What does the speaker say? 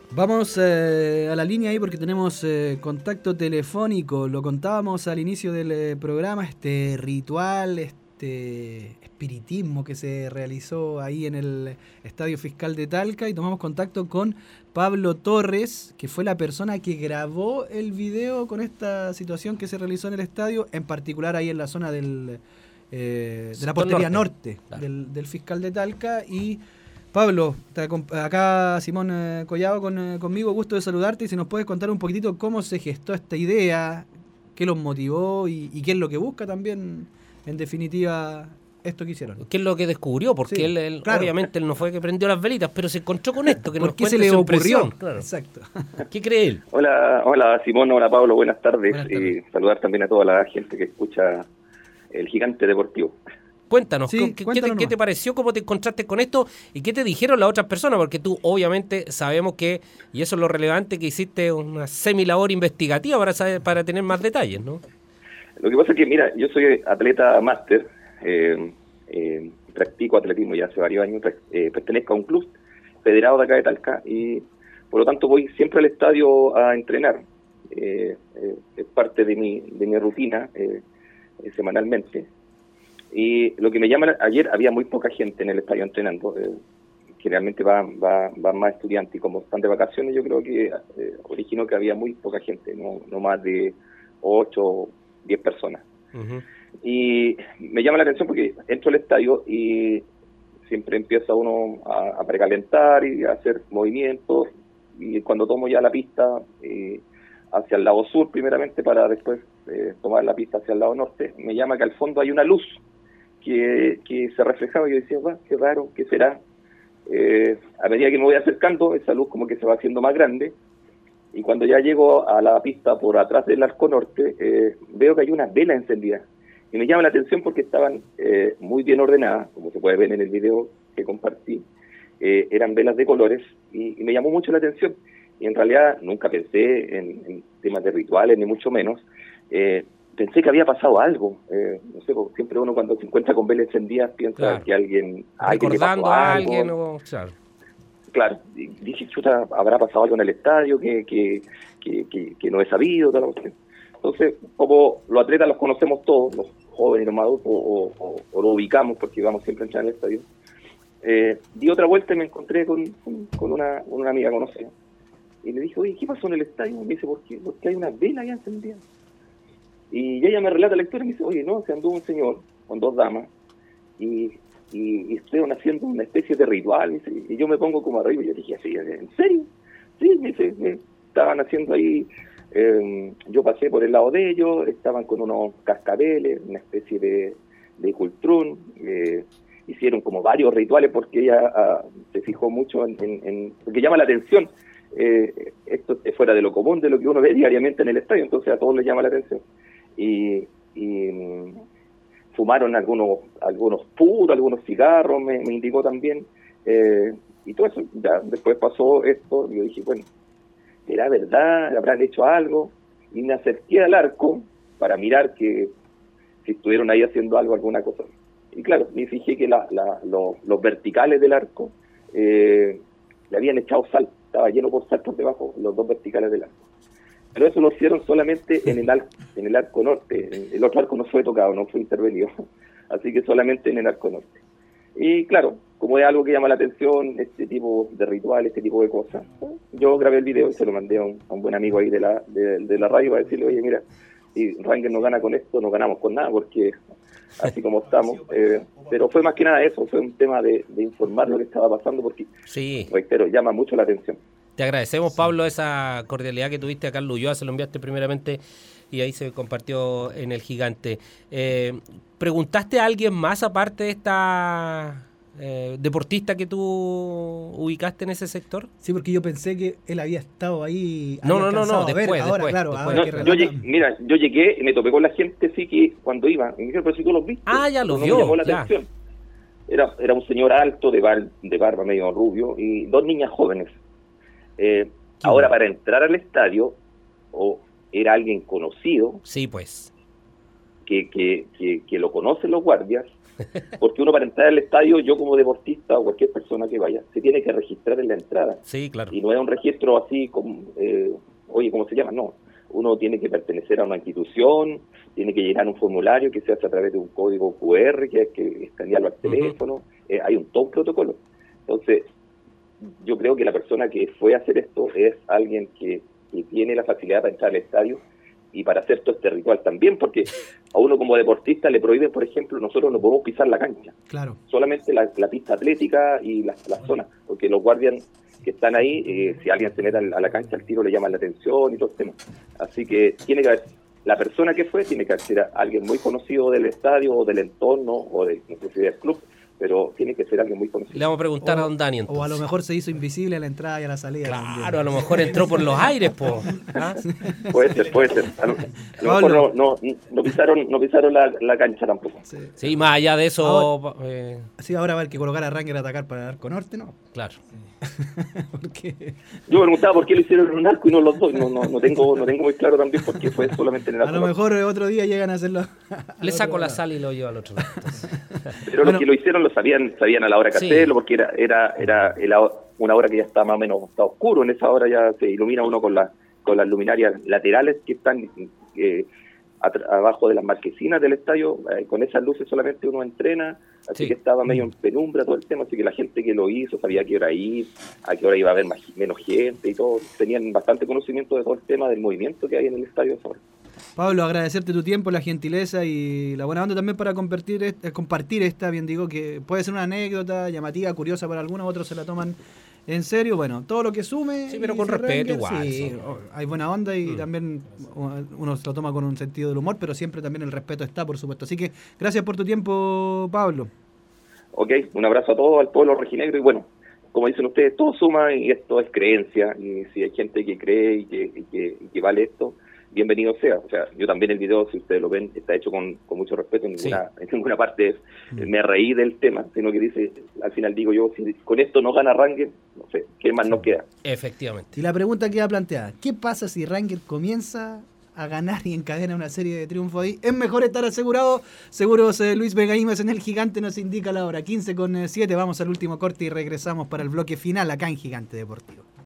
Vamos a la línea ahí porque tenemos contacto telefónico. Lo contábamos al inicio del programa, este ritual, este espiritismo que se realizó ahí en el Estadio Fiscal de Talca, y tomamos contacto con Pablo Torres, que fue la persona que grabó el video con esta situación que se realizó en el estadio, en particular ahí en la zona de la portería norte, claro, del Fiscal de Talca. Y Pablo, acá Simón Collado conmigo, gusto de saludarte, y si nos puedes contar un poquitito cómo se gestó esta idea, qué los motivó y qué es lo que busca también, en definitiva, esto que hicieron. ¿Qué es lo que descubrió? Porque Sí, él claro. Obviamente él no fue que prendió las velitas, pero se encontró con esto, que ¿Por nos qué se cuente le su ocurrió? impresión. Claro. Exacto. ¿Qué cree él? Hola Simón, hola Pablo, buenas tardes. Buenas tardes. Y saludar también a toda la gente que escucha El Gigante Deportivo. Cuéntanos, Sí, cuéntanos ¿qué te pareció? ¿Cómo te encontraste con esto? ¿Y qué te dijeron las otras personas? Porque tú obviamente sabemos que, y eso es lo relevante, que hiciste una semilabor investigativa para tener más detalles, ¿no? Lo que pasa es que, mira, yo soy atleta máster, practico atletismo ya hace varios años, pertenezco a un club federado de acá de Talca y por lo tanto voy siempre al estadio a entrenar. Es parte de mi rutina semanalmente. Y lo que me llama, ayer había muy poca gente en el estadio entrenando, generalmente van más estudiantes, y como están de vacaciones yo creo que originó que había muy poca gente, no más de 8 o 10 personas. Uh-huh. Y me llama la atención porque entro al estadio y siempre empieza uno a precalentar y a hacer movimientos, y cuando tomo ya la pista hacia el lado sur primeramente para después tomar la pista hacia el lado norte, me llama que al fondo hay una luz que se reflejaba, y yo decía, qué raro, ¿qué será? A medida que me voy acercando, esa luz como que se va haciendo más grande, y cuando ya llego a la pista por atrás del arco norte, veo que hay unas velas encendidas, y me llama la atención porque estaban muy bien ordenadas, como se puede ver en el video que compartí. Eran velas de colores, y me llamó mucho la atención, y en realidad nunca pensé en temas de rituales, ni mucho menos. Pensé que había pasado algo, no sé, siempre uno cuando se encuentra con velas encendidas piensa Claro. que alguien Recordando le pasó a algo. alguien o... Claro. Claro, dije, chuta, habrá pasado algo en el estadio que no he sabido, tal. Entonces, como los atletas los conocemos todos, los jóvenes, los adultos, o lo ubicamos porque vamos siempre a entrar en el estadio, di otra vuelta y me encontré con una amiga conocida. Y le dije, oye, ¿qué pasó en el estadio? Y me dice, ¿por qué? Porque hay unas velas ya encendidas. Y ella me relata la historia y me dice, oye, no, se anduvo un señor con 2 damas y estuvieron haciendo una especie de ritual. Y yo me pongo como arriba y yo dije, ¿sí? ¿En serio? Sí, me dice, estaban haciendo ahí, yo pasé por el lado de ellos, estaban con unos cascabeles, una especie de cultrún, hicieron como varios rituales porque ella se fijó mucho porque llama la atención. Esto es fuera de lo común, de lo que uno ve diariamente en el estadio, entonces a todos les llama la atención. Y fumaron algunos puros, algunos cigarros, me indicó también, y todo eso. Ya después pasó esto, y yo dije, bueno, ¿será verdad? ¿Habrán hecho algo? Y me acerqué al arco para mirar que si estuvieron ahí haciendo algo, alguna cosa. Y claro, me fijé que los verticales del arco le habían echado sal, estaba lleno por sal por debajo, los 2 verticales del arco. Pero eso lo hicieron solamente en el arco norte. El otro arco no fue tocado, no fue intervenido. Así que solamente en el arco norte. Y claro, como es algo que llama la atención, este tipo de ritual, este tipo de cosas, yo grabé el video y se lo mandé a un buen amigo ahí de la radio para decirle, oye, mira, si Rangers no gana con esto, no ganamos con nada, porque así como estamos. Pero fue más que nada eso, fue un tema de informar lo que estaba pasando, porque, Sí. reitero, llama mucho la atención. Te agradecemos, Pablo, esa cordialidad que tuviste a Carlos Ulloa, se lo enviaste primeramente y ahí se compartió en El Gigante. ¿Preguntaste a alguien más aparte de esta deportista que tú ubicaste en ese sector? Sí, porque yo pensé que él había estado ahí. No, Después, después. ahora que yo llegué y me topé con la gente, sí, que cuando iba, y me dijeron, pero si tú los viste. Ah, ya los no vio. Me llamó la ya. atención. Era un señor alto, de barba medio rubio, y 2 niñas jóvenes. Ahora, para entrar al estadio, era alguien conocido. Sí, pues. Que lo conocen los guardias, Porque uno para entrar al estadio, yo como deportista o cualquier persona que vaya, se tiene que registrar en la entrada. Sí, claro. Y no es un registro así como, oye, ¿cómo se llama? No. Uno tiene que pertenecer a una institución, tiene que llenar un formulario que se hace a través de un código QR, que hay que escanearlo al teléfono. Hay todo un protocolo. Entonces, yo creo que la persona que fue a hacer esto es alguien que tiene la facilidad para entrar al estadio y para hacer todo este ritual también, porque a uno como deportista le prohíben, por ejemplo, nosotros no podemos pisar la cancha. Claro. Solamente la pista atlética y las zonas, porque los guardias que están ahí, si alguien se mete a la cancha, al tiro le llaman la atención y todo el tema. Así que tiene que haber, la persona que fue tiene que ser alguien muy conocido del estadio o del entorno o de, no sé si del club, pero tiene que ser alguien muy conocido. Le vamos a preguntar a don Dani entonces. O a lo mejor se hizo invisible a la entrada y a la salida. Claro, también. a lo mejor entró por los aires, po. ¿Ah? Puede ser. A lo mejor no pisaron la cancha tampoco. Sí, más allá de eso... Sí, ahora va el que colocar a Ranger a atacar para el arco norte, ¿no? Claro. Porque... Yo me preguntaba por qué lo hicieron en un arco y no los dos. No tengo muy claro también por qué fue solamente en el arco. A lo mejor otro día llegan a hacerlo. Le saco la sal y lo llevo al otro lado. Pero los que lo hicieron lo sabían a la hora que hacerlo, porque era una hora que ya está más o menos está oscuro. En esa hora ya se ilumina uno con las luminarias laterales que están abajo de las marquesinas del estadio. Con esas luces solamente uno entrena, así que estaba medio en penumbra todo el tema, así que la gente que lo hizo sabía a qué hora ir, a qué hora iba a haber menos gente y todo. Tenían bastante conocimiento de todo el tema del movimiento que hay en el estadio a esa hora. Pablo, agradecerte tu tiempo, la gentileza y la buena onda también para compartir esta, bien digo, que puede ser una anécdota llamativa, curiosa para algunos, otros se la toman en serio. Bueno, todo lo que sume. Sí, pero con respeto igual. Sí, hay buena onda y también uno se lo toma con un sentido del humor, pero siempre también el respeto está, por supuesto. Así que gracias por tu tiempo, Pablo. Ok, un abrazo a todos, al pueblo rojinegro y bueno, como dicen ustedes, todo suma y esto es creencia y si hay gente que cree y que vale esto, bienvenido sea. O sea, yo también el video, si ustedes lo ven, está hecho con mucho respeto, en ninguna parte me reí del tema, sino que dice, al final digo yo, si con esto no gana Ranger, no sé, ¿qué más nos queda? Efectivamente. Y la pregunta queda planteada, ¿qué pasa si Ranger comienza a ganar y encadena una serie de triunfos ahí? Es mejor estar asegurado. Seguros Luis Vega Imes en el Gigante nos indica la hora 15:07, vamos al último corte y regresamos para el bloque final acá en Gigante Deportivo.